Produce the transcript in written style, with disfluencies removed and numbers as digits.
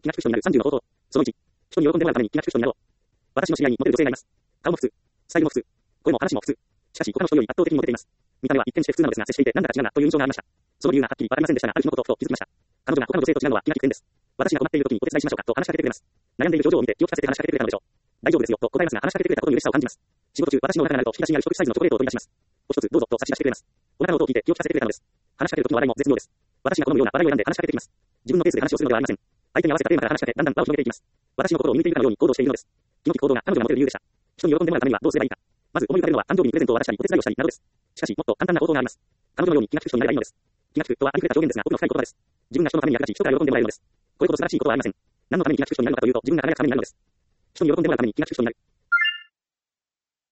気が利く人になる30の方法。その1、人に喜んでもらうために気が利く人になろう。私の知り合いにモテる女性がいます。顔も普通。スタイルも普通。声も話も普通。しかし他の人より圧倒的にモテています。見た目は一見して普通なのですが接していてなんだか違うなという印象がありました。その理由がはっきりわかりませんでしたが、ある日のことと気づきました。彼女が他の女性と違うのは気が利く点です。私が困っている時にお手伝いしましょうかと話しかけてくれます。悩んでいる表情を見て気を利かせて話しかけてくれたのでしょう。大丈夫ですよと答えますが話しかけてくれたことに嬉しさを感じます。仕事中、私のお腹が鳴ると引き出しにある一口サイズのチョコレートを取り出します。お一つどうぞと差し出してくれます。お腹の音を聞いて気を利かせてくれたのです。話しかける時の笑いも絶妙です。私が好むような笑いを選んで話しかけてきます。自分のペースで話をするのではありません。相手に合わせたテーマから話しかけ、だんだん場を広げていきます。私の心を見ているかのように行動しているのです。気の利く行動が彼女がモテる理由でした。人に喜んでもらうためにはどうすればいいか。まず思い浮かべるのは誕生日にプレゼントを渡したりお手伝いをしたりなどです。しかしもっと簡単な方法があります。彼女のように気が利く人になればいいのです。気が利くとはありふれた表現ですが、奥の深い言葉です。自分が人のために役立ち、人から喜んでもらえるのです。これほど素晴らしいことはありません。何のために気が利く人になるのかというと、自分が輝くためになるのです。人に喜んでもらうために気が利く人になる。